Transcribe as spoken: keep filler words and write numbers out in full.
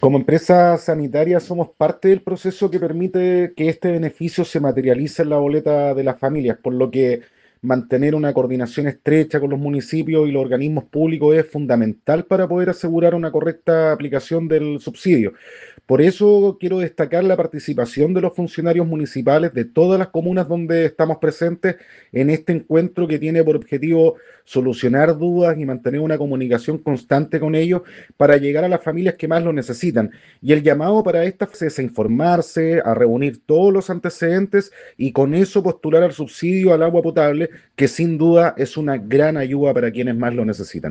Como empresa sanitaria somos parte del proceso que permite que este beneficio se materialice en la boleta de las familias, por lo que mantener una coordinación estrecha con los municipios y los organismos públicos es fundamental para poder asegurar una correcta aplicación del subsidio. Por eso quiero destacar la participación de los funcionarios municipales de todas las comunas donde estamos presentes en este encuentro que tiene por objetivo solucionar dudas y mantener una comunicación constante con ellos para llegar a las familias que más lo necesitan. Y el llamado para estas es a informarse, a reunir todos los antecedentes y con eso postular al subsidio al agua potable, que sin duda es una gran ayuda para quienes más lo necesitan.